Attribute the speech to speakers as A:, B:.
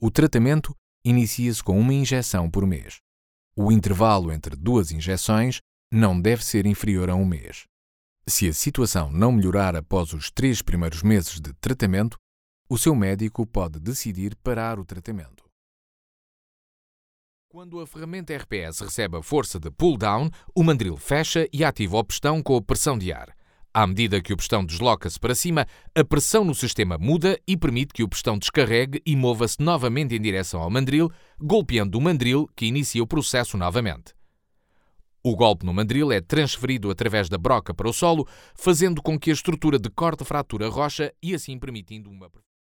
A: O tratamento inicia-se com uma injeção por mês. O intervalo entre 2 injeções não deve ser inferior a 1 mês. Se a situação não melhorar após os 3 primeiros meses de tratamento, o seu médico pode decidir parar o tratamento. Quando a ferramenta RPS recebe a força de pull-down, o mandril fecha e ativa o pistão com a pressão de ar. À medida que o pistão desloca-se para cima, a pressão no sistema muda e permite que o pistão descarregue e mova-se novamente em direção ao mandril, golpeando o mandril, que inicia o processo novamente. O golpe no mandril é transferido através da broca para o solo, fazendo com que a estrutura de corte fratura rocha e assim permitindo uma